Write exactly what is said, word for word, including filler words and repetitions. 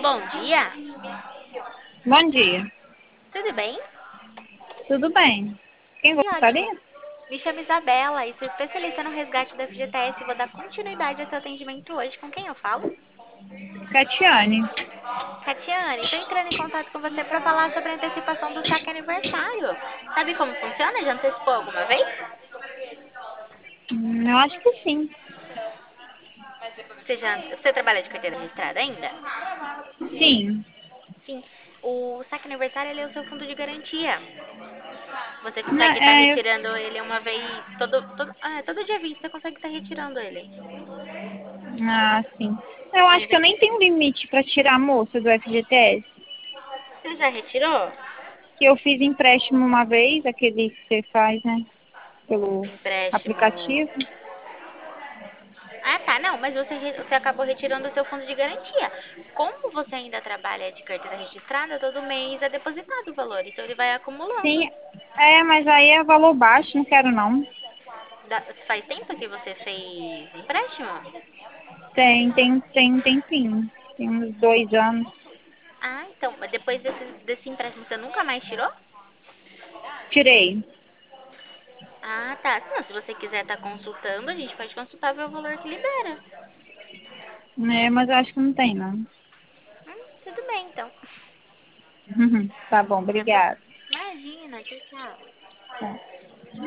Bom dia, Bom dia. tudo bem? Tudo bem? Quem Que ótimo. gostaria? Me chamo Isabela e sou especialista no resgate da F G T S e vou dar continuidade ao seu atendimento hoje. Com quem eu falo? Catiane. Catiane, estou entrando em contato com você para falar sobre a antecipação do saque aniversário. Sabe como funciona? Já antecipou alguma vez? Hum, eu acho que sim. Você, já, você trabalha de carteira registrada ainda? Sim. Sim. O saque aniversário ele é o seu fundo de garantia. Você Não, consegue estar é, eu- retirando ele uma vez, todo, todo, ah, todo dia vinte você consegue estar retirando ele. ah, sim. Eu Ele acho que eu vem. nem tenho limite para tirar a moça do F G T S. Você já retirou? Que eu fiz empréstimo uma vez, aquele que você faz, né? Pelo Empréstimo. aplicativo. Ah, tá. Não, mas você, re- você acabou retirando o seu fundo de garantia. Como você ainda trabalha de carteira registrada, todo mês é depositado o valor. Então ele vai acumulando. Sim. É, mas aí é valor baixo, não quero não. Da- faz tempo que você fez empréstimo? Tem, tem, tem um tempinho. Tem uns dois anos. Ah, então, mas depois desse, desse empréstimo você nunca mais tirou? Tirei. Ah, tá. Não, se você quiser estar consultando, a gente pode consultar ver o valor que libera. É, mas eu acho que não tem, não. Hum, tudo bem, então. Tá bom, Tá bom? obrigada. Imagina, tchau, tchau. Tá.